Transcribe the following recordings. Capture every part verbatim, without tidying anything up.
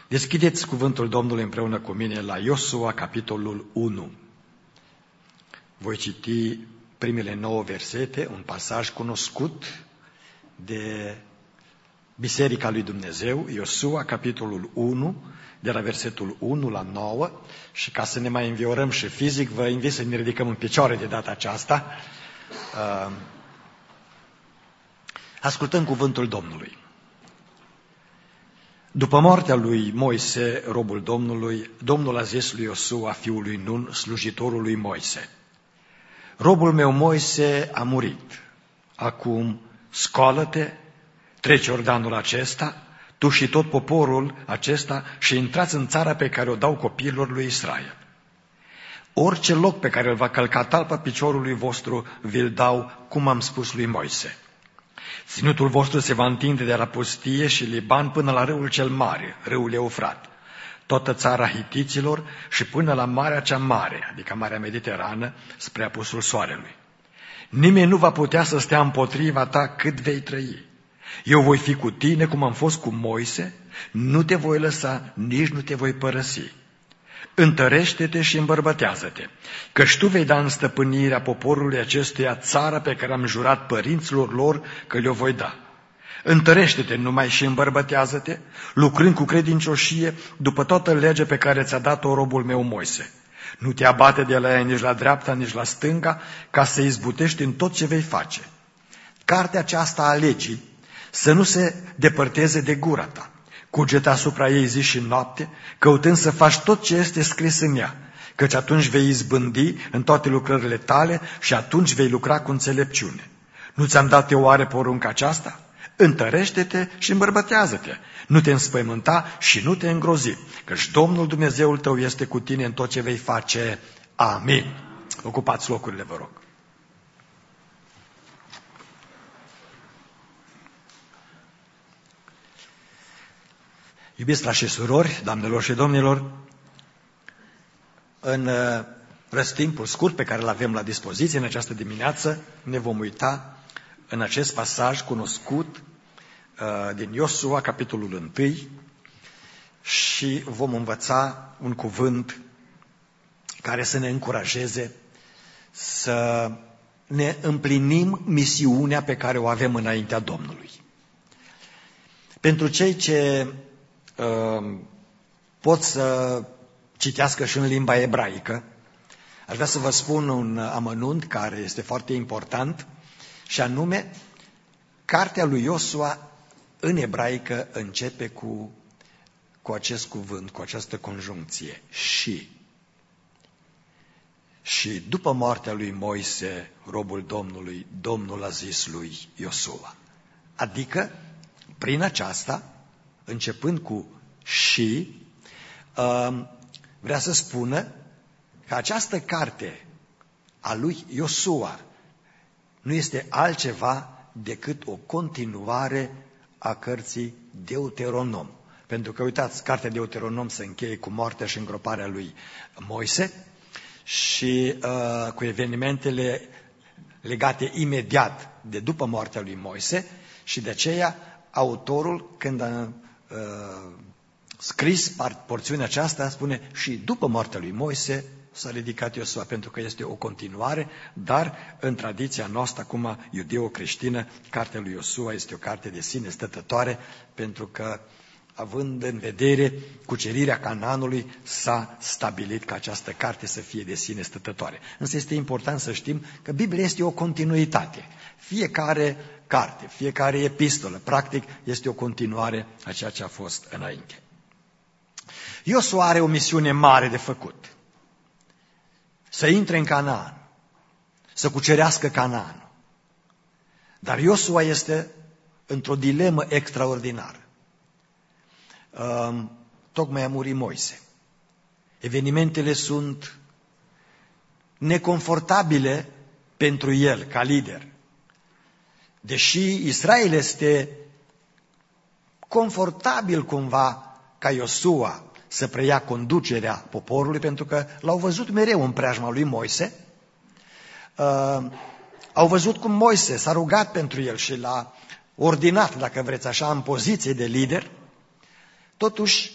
Deschideți cuvântul Domnului împreună cu mine la Iosua, capitolul unu. Voi citi primele nouă versete, un pasaj cunoscut de Biserica lui Dumnezeu, Iosua, capitolul unu, de la versetul unu la nouă, și ca să ne mai înviorăm și fizic, vă invit să ne ridicăm în picioare de data aceasta. Ascultăm cuvântul Domnului. După moartea lui Moise, robul Domnului, Domnul a zis lui Iosua, fiul lui Nun, slujitorul lui Moise: robul meu Moise a murit. Acum scoală-te, treci Iordanul acesta, tu și tot poporul acesta, și intrați în țara pe care o dau copiilor lui Israel. Orice loc pe care îl va călca talpa piciorului vostru, vi-l dau, cum am spus lui Moise. Ținutul vostru se va întinde de la pustie și Liban până la râul cel mare, râul Eufrat, toată țara hitiților și până la Marea cea Mare, adică Marea Mediterană, spre apusul soarelui. Nimeni nu va putea să stea împotriva ta cât vei trăi. Eu voi fi cu tine cum am fost cu Moise, nu te voi lăsa, nici nu te voi părăsi. Întărește-te și îmbărbătează-te, căci tu vei da în stăpânirea poporului acestuia țara pe care am jurat părinților lor că le-o voi da. Întărește-te numai și îmbărbătează-te, lucrând cu credincioșie după toată legea pe care ți-a dat-o robul meu Moise. Nu te abate de la ea nici la dreapta, nici la stânga, ca să izbutești în tot ce vei face. Cartea aceasta a legii să nu se depărteze de gura ta. Cugete asupra ei zi și noapte, căutând să faci tot ce este scris în ea, căci atunci vei izbândi în toate lucrările tale și atunci vei lucra cu înțelepciune. Nu ți-am dat eu oare porunca aceasta? Întărește-te și îmbărbătează-te, nu te înspăimânta și nu te îngrozi, căci Domnul Dumnezeul tău este cu tine în tot ce vei face. Amin. Ocupați locurile, vă rog. Iubiți frați și surori, doamnelor și domnilor, în răstimpul scurt pe care îl avem la dispoziție în această dimineață, ne vom uita în acest pasaj cunoscut uh, din Iosua, capitolul unu, și vom învăța un cuvânt care să ne încurajeze să ne împlinim misiunea pe care o avem înaintea Domnului. Pentru cei ce uh, pot să citească și în limba ebraică, aș vrea să vă spun un amănunt care este foarte important, și anume, cartea lui Iosua în ebraică începe cu, cu acest cuvânt, cu această conjuncție, și. Și după moartea lui Moise, robul Domnului, Domnul a zis lui Iosua. Adică, prin aceasta, începând cu și, vrea să spună că această carte a lui Iosua nu este altceva decât o continuare a cărții Deuteronom. Pentru că, uitați, cartea Deuteronom se încheie cu moartea și îngroparea lui Moise și uh, cu evenimentele legate imediat de după moartea lui Moise, și de aceea autorul, când a uh, scris porțiunea aceasta, spune și după moartea lui Moise s-a ridicat Iosua, pentru că este o continuare, dar în tradiția noastră, acum iudeo-creștină, cartea lui Iosua este o carte de sine stătătoare, pentru că, având în vedere cucerirea Canaanului, s-a stabilit ca această carte să fie de sine stătătoare. Însă este important să știm că Biblia este o continuitate. Fiecare carte, fiecare epistolă, practic, este o continuare a ceea ce a fost înainte. Iosua are o misiune mare de făcut. Să intre în Canaan, să cucerească Canaan. Dar Iosua este într-o dilemă extraordinară. Um, tocmai a murit Moise. Evenimentele sunt neconfortabile pentru el ca lider. Deși Israel este confortabil cumva ca Iosua să preia conducerea poporului, pentru că l-au văzut mereu în preajma lui Moise. Uh, au văzut cum Moise s-a rugat pentru el și l-a ordinat, dacă vreți așa, în poziție de lider. Totuși,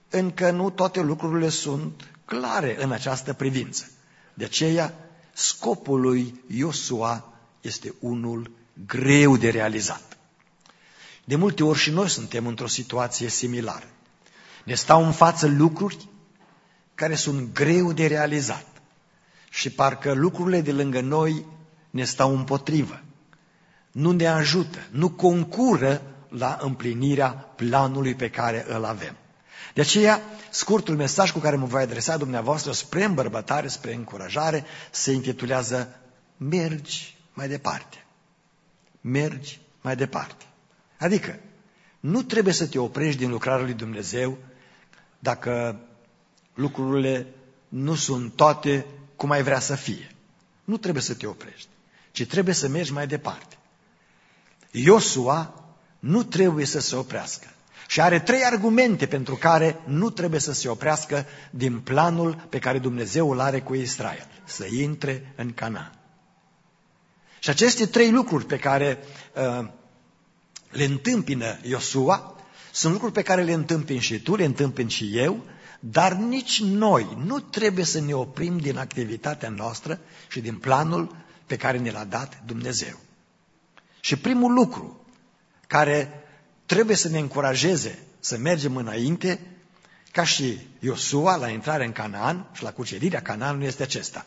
încă nu toate lucrurile sunt clare în această privință. De aceea, scopul lui Iosua este unul greu de realizat. De multe ori și noi suntem într-o situație similară. Ne stau în față lucruri care sunt greu de realizat și parcă lucrurile de lângă noi ne stau împotrivă. Nu ne ajută, nu concură la împlinirea planului pe care îl avem. De aceea, scurtul mesaj cu care mă voi adresa dumneavoastră spre îmbărbătare, spre încurajare, se intitulează Mergi mai departe. Mergi mai departe. Adică, nu trebuie să te oprești din lucrarea lui Dumnezeu dacă lucrurile nu sunt toate cum ai vrea să fie. Nu trebuie să te oprești, ci trebuie să mergi mai departe. Iosua nu trebuie să se oprească și are trei argumente pentru care nu trebuie să se oprească din planul pe care Dumnezeu îl are cu Israel, să intre în Canaan. Și aceste trei lucruri pe care uh, le întâmpină Iosua sunt lucruri pe care le întâmpin și tu, le întâmpin și eu, dar nici noi nu trebuie să ne oprim din activitatea noastră și din planul pe care ne l-a dat Dumnezeu. Și primul lucru care trebuie să ne încurajeze să mergem înainte, ca și Iosua la intrarea în Canaan și la cucerirea Canaanului, este acesta.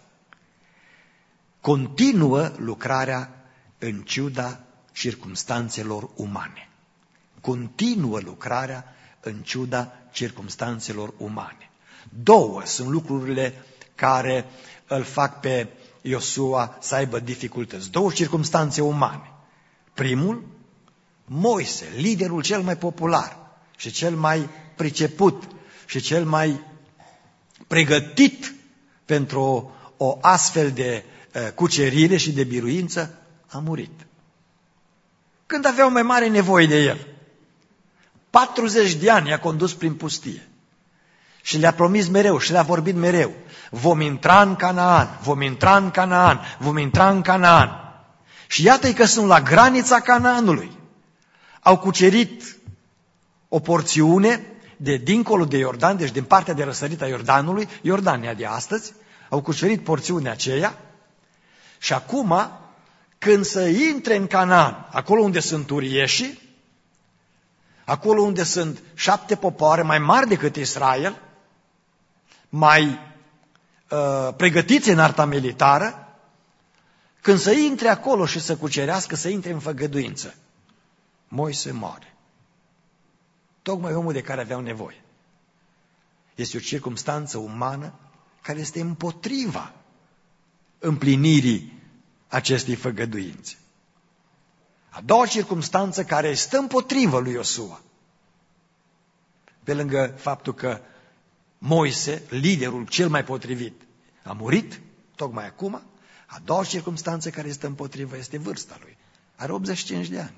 Continuă lucrarea în ciuda circumstanțelor umane. Continuă lucrarea în ciuda circumstanțelor umane. Două sunt lucrurile care îl fac pe Iosua să aibă dificultăți. Două circumstanțe umane. Primul, Moise, liderul cel mai popular și cel mai priceput și cel mai pregătit pentru o, o astfel de uh, cucerire și de biruință, a murit. Când aveau mai mare nevoie de el. patruzeci de ani i-a condus prin pustie și le-a promis mereu și le-a vorbit mereu. Vom intra în Canaan, vom intra în Canaan, vom intra în Canaan. Și iată-i că sunt la granița Canaanului. Au cucerit o porțiune de dincolo de Iordan, deci din partea de răsărit a Iordanului, Iordania de astăzi, au cucerit porțiunea aceea și acum, când să intre în Canaan, acolo unde sunt urieșii, acolo unde sunt șapte popoare mai mari decât Israel, mai uh, pregătiți în arta militară, când să intre acolo și să cucerească, să intre în făgăduință, Moise moare. Tocmai omul de care aveau nevoie. Este o circumstanță umană care este împotriva împlinirii acestei făgăduințe. A doua circumstanță care stă împotrivă lui Iosua, pe lângă faptul că Moise, liderul cel mai potrivit, a murit tocmai acum, a doua circumstanță care stă împotrivă este vârsta lui. Are optzeci și cinci de ani.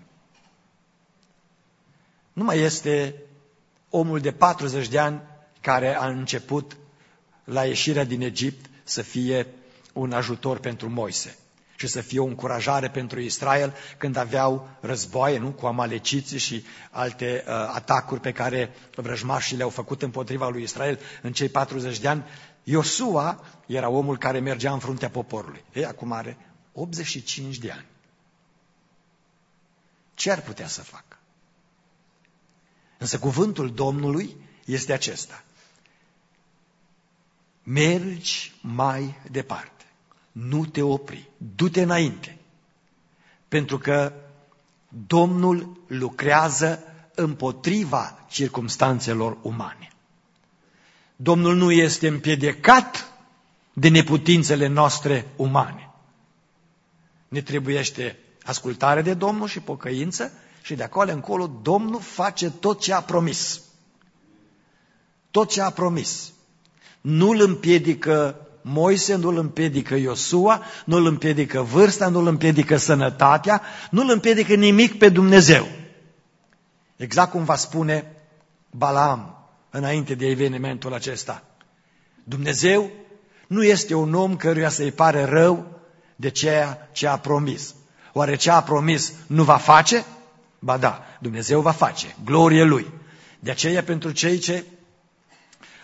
Nu mai este omul de patruzeci de ani care a început la ieșirea din Egipt să fie un ajutor pentru Moise și să fie o încurajare pentru Israel când aveau războaie, nu, cu amaleciții și alte uh, atacuri pe care vrăjmașii le-au făcut împotriva lui Israel în cei patruzeci de ani. Iosua era omul care mergea în fruntea poporului. Ei, acum are optzeci și cinci de ani. Ce ar putea să facă? Însă cuvântul Domnului este acesta. Mergi mai departe. Nu te opri. Du-te înainte. Pentru că Domnul lucrează împotriva circumstanțelor umane. Domnul nu este împiedicat de neputințele noastre umane. Ne trebuiește ascultare de Domnul și pocăință și de acolo încolo Domnul face tot ce a promis. Tot ce a promis. Nu îl împiedică Moise, nu îl împiedică Iosua, nu îl împiedică vârsta, nu îl împiedică sănătatea, nu îl împiedică nimic pe Dumnezeu. Exact cum va spune Balaam înainte de evenimentul acesta. Dumnezeu nu este un om căruia să-i pare rău de ceea ce a promis. Oare ce a promis nu va face? Ba da, Dumnezeu va face, glorie Lui. De aceea pentru cei ce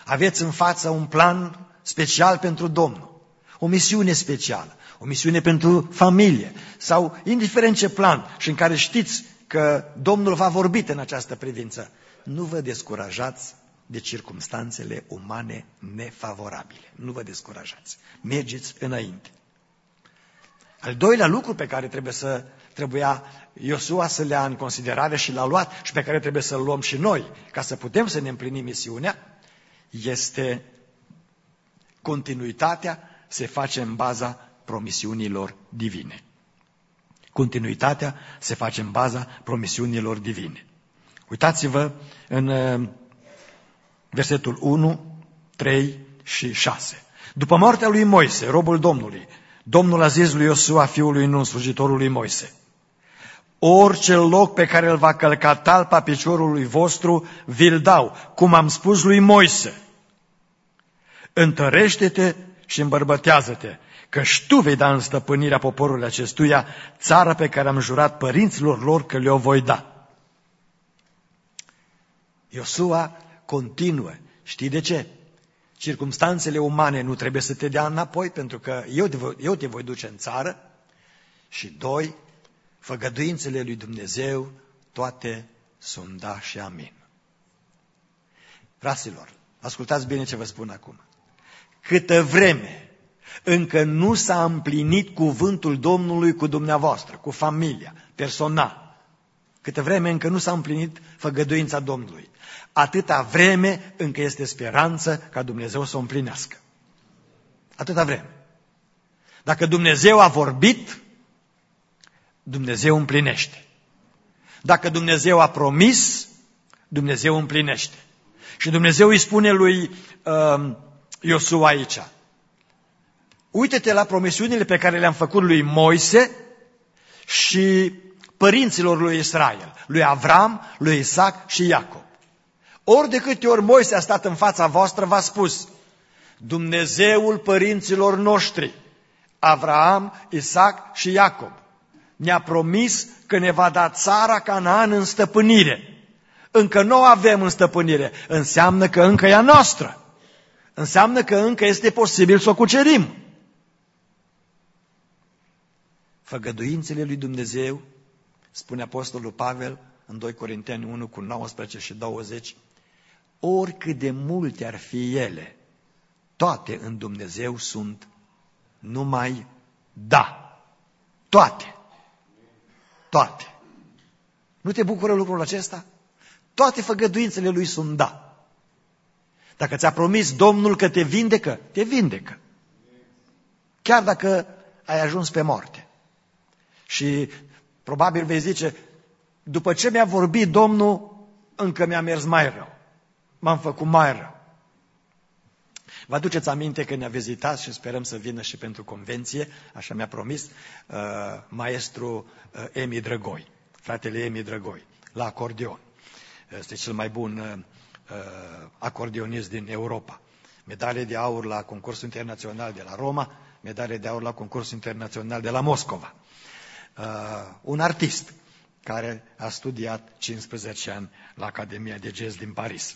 Aveți în față un plan special pentru Domnul, o misiune specială, o misiune pentru familie sau indiferent ce plan și în care știți că Domnul v-a vorbit în această privință. Nu vă descurajați de circumstanțele umane nefavorabile. Nu vă descurajați. Mergeți înainte. Al doilea lucru pe care trebuie să, trebuia Iosua să le ia în considerare și l-a luat și pe care trebuie să-l luăm și noi ca să putem să ne împlinim misiunea, este continuitatea se face în baza promisiunilor divine. Continuitatea se face în baza promisiunilor divine. Uitați-vă în versetul unu, trei și șase. După moartea lui Moise, robul Domnului, Domnul a zis lui Iosua, fiul lui Nun, slujitorul lui Moise: orice loc pe care îl va călca talpa piciorului vostru, vi-l dau, cum am spus lui Moise. Întărește-te și îmbărbătează-te, căci tu vei da în stăpânirea poporului acestuia țara pe care am jurat părinților lor că le-o voi da. Iosua continuă. Știi de ce? Circumstanțele umane nu trebuie să te dea înapoi, pentru că eu te, voi, eu te voi duce în țară. Și doi, făgăduințele lui Dumnezeu, toate sunt da și amin. Fraților, ascultați bine ce vă spun acum. Câtă vreme încă nu s-a împlinit cuvântul Domnului cu dumneavoastră, cu familia, personal, câtă vreme încă nu s-a împlinit făgăduința Domnului, atâta vreme încă este speranță ca Dumnezeu să o împlinească. Atâta vreme. Dacă Dumnezeu a vorbit, Dumnezeu împlinește. Dacă Dumnezeu a promis, Dumnezeu împlinește. Și Dumnezeu îi spune lui uh, Iosua aici: uite-te la promisiunile pe care le-am făcut lui Moise și părinților lui Israel, lui Avram, lui Isaac și Iacob. Ori de câte ori Moise a stat în fața voastră, v-a spus: Dumnezeul părinților noștri, Avram, Isaac și Iacob, ne-a promis că ne va da țara Canaan în stăpânire. Încă nu o avem în stăpânire, înseamnă că încă e a noastră. Înseamnă că încă este posibil să o cucerim. Făgăduințele lui Dumnezeu, spune Apostolul Pavel în doi Corinteni unu cu nouăsprezece și douăzeci, oricât de multe ar fi ele, toate în Dumnezeu sunt numai da. Toate. Toate. Nu te bucură lucrul acesta? Toate făgăduințele lui sunt da. Dacă ți-a promis Domnul că te vindecă, te vindecă. Chiar dacă ai ajuns pe moarte. Și probabil vei zice: după ce mi-a vorbit Domnul, încă mi-a mers mai rău. M-am făcut mai rău. Vă aduceți aminte că ne-a vizitat și sperăm să vină și pentru convenție, așa mi-a promis, uh, maestru uh, Emi Drăgoi, fratele Emi Drăgoi, la acordeon. Este cel mai bun uh, acordeonist din Europa. Medalie de aur la concursul internațional de la Roma, medalie de aur la concursul internațional de la Moscova. Uh, un artist care a studiat cincisprezece ani la Academia de Jazz din Paris.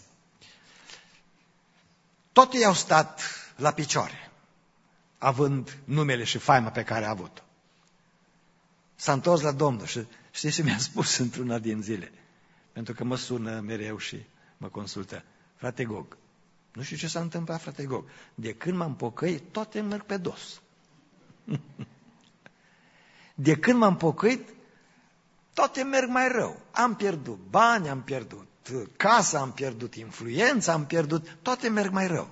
Toți i-au stat la picioare, având numele și faima pe care a avut-o. S-a întors la Domnul și știți ce mi-a spus într-una din zile? Pentru că mă sună mereu și mă consultă: frate Gog, nu știu ce s-a întâmplat, frate Gog, de când m-am pocăit, toate merg pe dos. De când m-am pocăit, toate merg mai rău. Am pierdut bani, am pierdut casa, am pierdut influența, am pierdut, toate merg mai rău.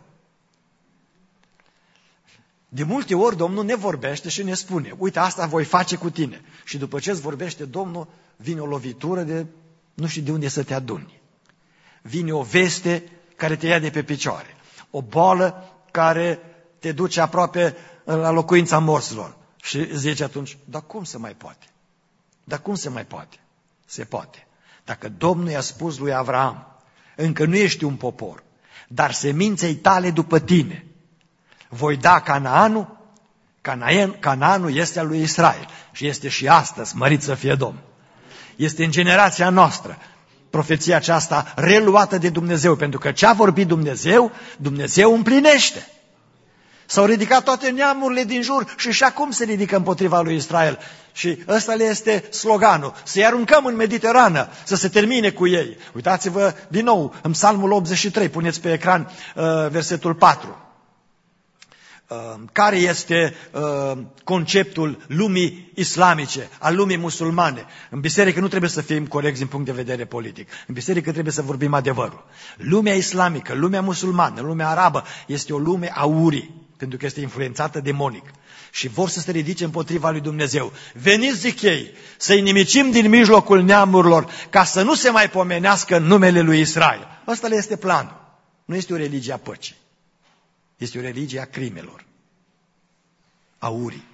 De multe ori Domnul ne vorbește și ne spune: uite, asta voi face cu tine. Și după ce îți vorbește Domnul, vine o lovitură de nu știu de unde să te aduni. Vine o veste care te ia de pe picioare. O boală care te duce aproape la locuința morților. Și zice atunci: dar cum se mai poate? Dar cum se mai poate? Se poate. Dacă Domnul i-a spus lui Avram: încă nu ești un popor, dar seminței tale după tine voi da Canaanul, Canaan, Canaanul este al lui Israel și este și astăzi, mărit să fie Domnul. Este în generația noastră. profeția aceasta reluată de Dumnezeu, pentru că ce a vorbit Dumnezeu, Dumnezeu împlinește. S-au ridicat toate neamurile din jur și și acum se ridică împotriva lui Israel. Și ăsta le este sloganul, să-i aruncăm în Mediterană, să se termine cu ei. Uitați-vă din nou în Psalmul optzeci și trei, puneți pe ecran uh, versetul patru. Uh, care este uh, conceptul lumii islamice, al lumii musulmane? În biserică nu trebuie să fim corecți din punct de vedere politic. În biserică trebuie să vorbim adevărul. Lumea islamică, lumea musulmană, lumea arabă este o lume a urii, pentru că este influențată demonic. Și vor să se ridice împotriva lui Dumnezeu. Veniți, zic ei, să-i nimicim din mijlocul neamurilor, ca să nu se mai pomenească numele lui Israel. Ăsta le este planul. Nu este o religie a păcii. Este o religie a crimelor, a urii.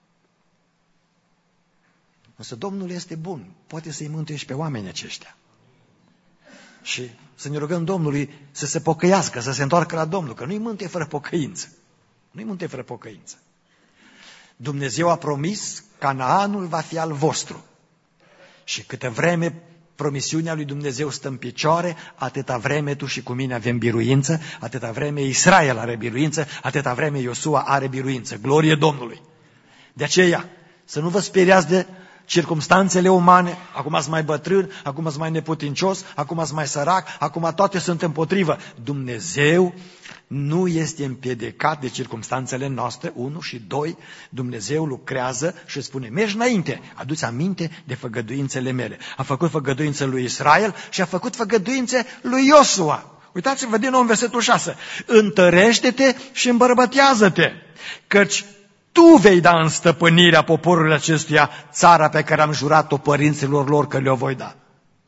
Însă Domnul este bun, poate să-i mântuie și pe oamenii aceștia. Și să ne rugăm Domnului să se pocăiască, să se întoarcă la Domnul, că nu-i mântuie fără pocăință. Nu-i mântuie fără pocăință. Dumnezeu a promis, Canaanul va fi al vostru. Și câtă vreme promisiunea lui Dumnezeu stă în picioare, atâta vreme tu și cu mine avem biruință, atâta vreme Israel are biruință, atâta vreme Iosua are biruință. Glorie Domnului! De aceea, să nu vă speriați de circumstanțele umane, acum ați mai bătrân, acum ați mai neputincios, acum ați mai sărac, acum toate sunt împotrivă. Dumnezeu nu este împiedicat de circumstanțele noastre, unu, și doi, Dumnezeu lucrează și spune, mergi înainte, adu-ți aminte de făgăduințele mele. A făcut făgăduințe lui Israel și a făcut făgăduințe lui Iosua. Uitați-vă din nou în versetul șase. Întărește-te și îmbărbătează-te, căci tu vei da în stăpânirea poporului acestuia țara pe care am jurat-o părinților lor că le-o voi da.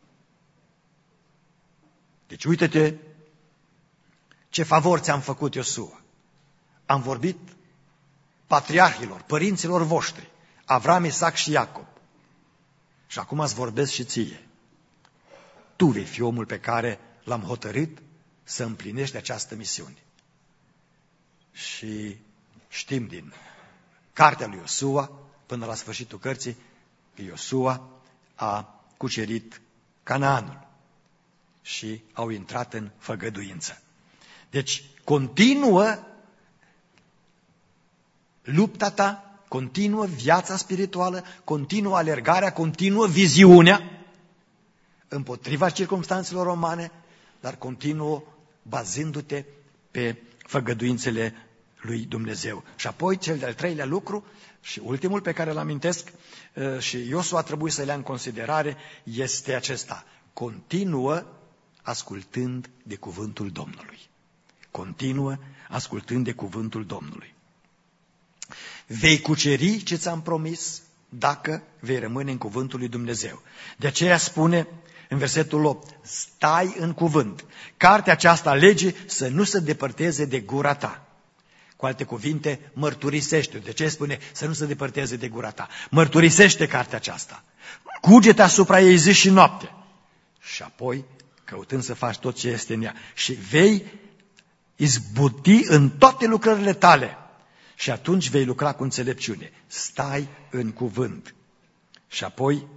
Deci uite-te ce favor ți-am făcut, Iosua. Am vorbit patriarhilor, părinților voștri, Avram, Isaac și Iacob. Și acum îți vorbesc și ție. Tu vei fi omul pe care l-am hotărât să împlinești această misiune. Și știm din cartea lui Iosua, până la sfârșitul cărții, că Iosua a cucerit Canaanul și au intrat în făgăduință. Deci, continuă lupta ta, continuă viața spirituală, continuă alergarea, continuă viziunea împotriva circumstanțelor romane, dar continuă bazându-te pe făgăduințele lui Dumnezeu. Și apoi cel de-al treilea lucru și ultimul pe care îl amintesc și Iosua a trebuit să le ia în considerare este acesta. Continuă ascultând de cuvântul Domnului. Continuă ascultând de cuvântul Domnului. Vei cuceri ce ți-am promis dacă vei rămâne în cuvântul lui Dumnezeu. De aceea spune în versetul opt, stai în cuvânt. Cartea aceasta a legii să nu se depărteze de gura ta. Cu alte cuvinte, mărturisește. De ce spune să nu se depărteze de gura ta? Mărturisește cartea aceasta. Cuge-te asupra ei zi și noapte. Și apoi, căutând să faci tot ce este în ea. Și vei izbuti în toate lucrările tale. Și atunci vei lucra cu înțelepciune. Stai în cuvânt. Și apoi,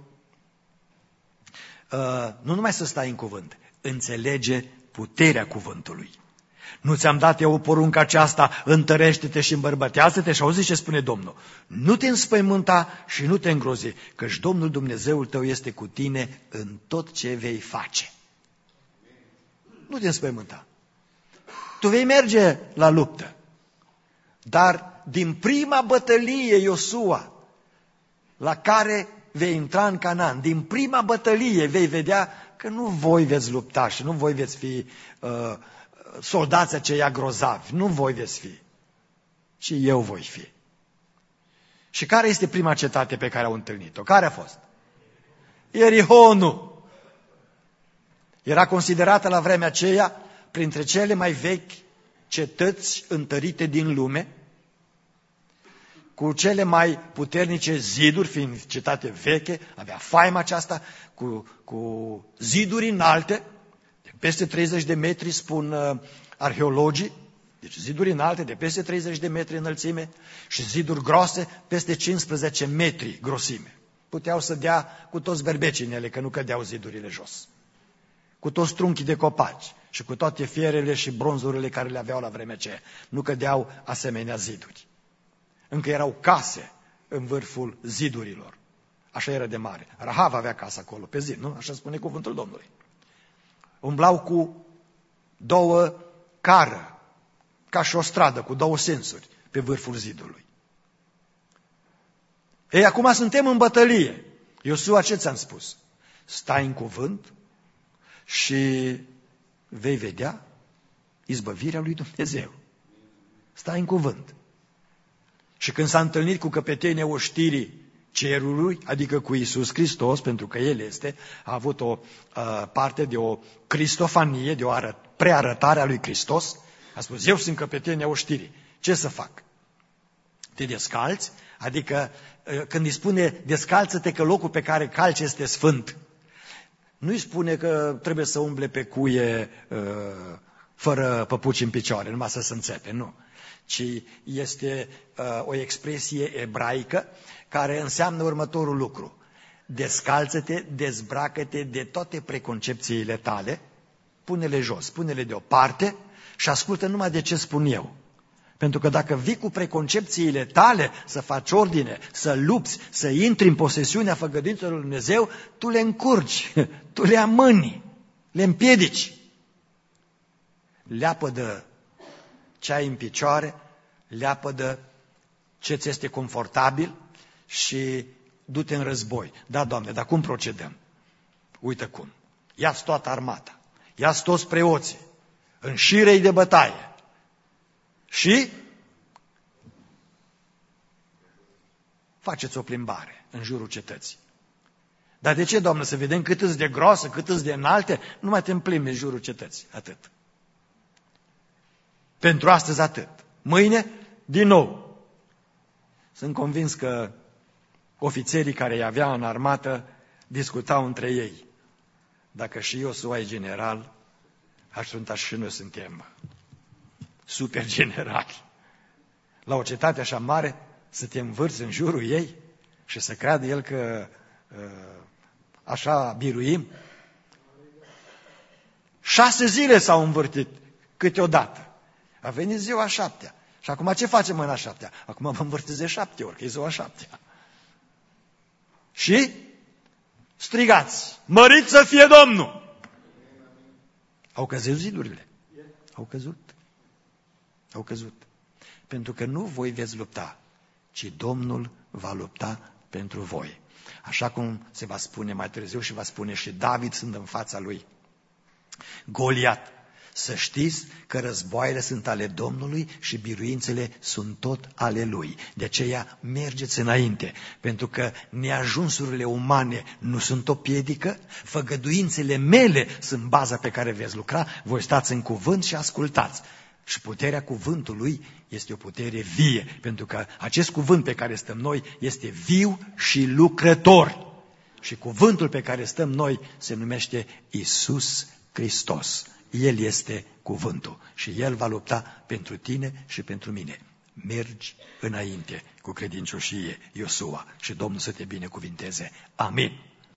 nu numai să stai în cuvânt, înțelege puterea cuvântului. Nu ți-am dat eu o poruncă aceasta, întărește-te și îmbărbătează-te? Și auzi ce spune Domnul. Nu te înspăimânta și nu te îngrozi, căci Domnul Dumnezeul tău este cu tine în tot ce vei face. Nu te înspăimânta. Tu vei merge la luptă, dar din prima bătălie, Iosua, la care vei intra în Canaan, din prima bătălie vei vedea că nu voi veți lupta și nu voi veți fi uh, soldații aceia grozavi, nu voi veți fi, ci eu voi fi. Și care este prima cetate pe care au întâlnit-o? Care a fost? Ierihonul. Era considerată la vremea aceea printre cele mai vechi cetăți întărite din lume, cu cele mai puternice ziduri, fiind cetate veche, avea faima aceasta, cu, cu ziduri înalte, de peste treizeci de metri, spun uh, arheologii, deci ziduri înalte de peste treizeci de metri înălțime și ziduri groase peste cincisprezece metri grosime. Puteau să dea cu toți berbecii în ele, că nu cădeau zidurile jos. cu toți trunchii de copaci și cu toate fierele și bronzurile care le aveau la vremea aceea. Nu cădeau asemenea ziduri. Încă erau case în vârful zidurilor. Așa era de mare. Rahav avea casă acolo, pe zid, nu? Așa spune cuvântul Domnului. Umblau cu două cară, ca și o stradă, cu două sensuri, pe vârful zidului. Ei, acum suntem în bătălie. Iosua, ce ți-am spus? Stai în cuvânt și vei vedea izbăvirea lui Dumnezeu. Stai în cuvânt. Și când s-a întâlnit cu căpetenia oștirii cerului, adică cu Iisus Hristos, pentru că El este, a avut o uh, parte de o cristofanie, de o arăt, prearătare a lui Hristos, a spus, eu sunt căpetenia oștirii, ce să fac? Te descalți, adică uh, când îi spune descalță-te că locul pe care calci este sfânt, nu îi spune că trebuie să umble pe cuie uh, fără păpuci în picioare, numai să se înțepe, nu. Ci este uh, o expresie ebraică care înseamnă următorul lucru. Descalță-te, dezbracă-te de toate preconcepțiile tale, pune-le jos, pune-le deoparte și ascultă numai de ce spun eu. Pentru că dacă vii cu preconcepțiile tale să faci ordine, să lupți, să intri în posesiunea făgăduințelor lui Dumnezeu, tu le încurci, tu le amâni, le împiedici. Leapă-dă ce ai în picioare, leapă-dă ce ți este confortabil și du-te în război. Da, Doamne, dar cum procedăm? Uite cum. Ia-ți toată armata, ia-ți toți preoții, în șirei de bătaie. Și faceți o plimbare în jurul cetății. Dar de ce, Doamne, să vedem cât îți de groasă, cât îți de înalte? Nu mai te împlimbi în jurul cetății. Atât. Pentru astăzi atât. Mâine, din nou. Sunt convins că ofițerii care îi avea în armată discutau între ei. Dacă și Iosua e general, atunci și noi suntem super generali. La o cetate așa mare, să te învârți în jurul ei și să creadă el că așa biruim. Șase zile s-au învârtit câteodată. A venit ziua a șaptea. Și acum ce facem în a șaptea? Acum vă învârtiți de șapte ori, că e ziua a șaptea. Și strigați, mărit să fie Domnul! Au căzut zidurile. Au căzut. Au căzut. Pentru că nu voi veți lupta, ci Domnul va lupta pentru voi. Așa cum se va spune mai târziu și va spune și David sunt în fața lui. Goliat. Să știți că războaiele sunt ale Domnului și biruințele sunt tot ale Lui. De aceea mergeți înainte, pentru că neajunsurile umane nu sunt o piedică, făgăduințele mele sunt baza pe care veți lucra, voi stați în cuvânt și ascultați. Și puterea cuvântului este o putere vie, pentru că acest cuvânt pe care stăm noi este viu și lucrător. Și cuvântul pe care stăm noi se numește Iisus Hristos. El este cuvântul și El va lupta pentru tine și pentru mine. Mergi înainte cu credincioșie, Iosua, și Domnul să te binecuvinteze. Amin.